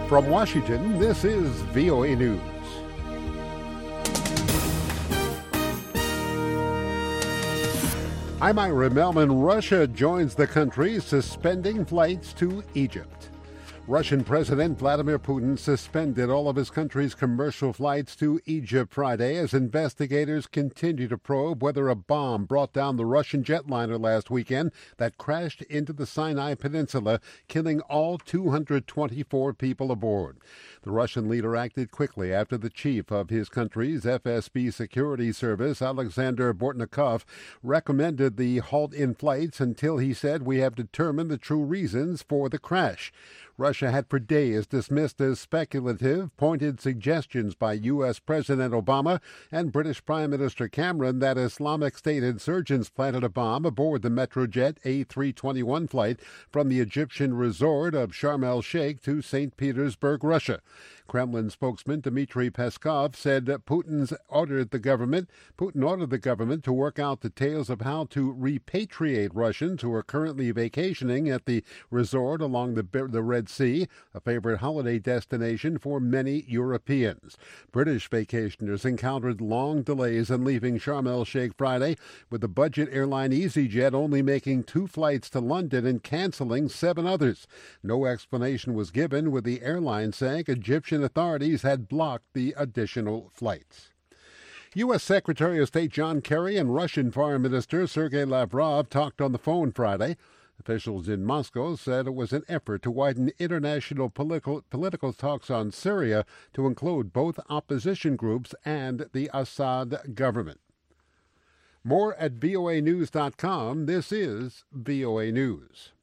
From Washington, this is VOA News. I'm Ira Melman. Russia joins the country suspending flights to Egypt. Russian President Vladimir Putin suspended all of his country's commercial flights to Egypt Friday as investigators continue to probe whether a bomb brought down the Russian jetliner last weekend that crashed into the Sinai Peninsula, killing all 224 people aboard. The Russian leader acted quickly after the chief of his country's FSB security service, Alexander Bortnikov, recommended the halt in flights until, he said, we have determined the true reasons for the crash. Russia had for days dismissed as speculative pointed suggestions by U.S. President Obama and British Prime Minister Cameron that Islamic State insurgents planted a bomb aboard the Metrojet A321 flight from the Egyptian resort of Sharm el-Sheikh to St. Petersburg, Russia. Kremlin spokesman Dmitry Peskov said Putin ordered the government to work out details of how to repatriate Russians who are currently vacationing at the resort along the Red Sea, a favorite holiday destination for many Europeans. British vacationers encountered long delays in leaving Sharm el-Sheikh Friday, with the budget airline EasyJet only making 2 flights to London and canceling 7 others. No explanation was given, with the airline saying Egyptian authorities had blocked the additional flights. U.S. Secretary of State John Kerry and Russian Foreign Minister Sergei Lavrov talked on the phone Friday. Officials in Moscow said it was an effort to widen international political talks on Syria to include both opposition groups and the Assad government. More at voanews.com. This is VOA News.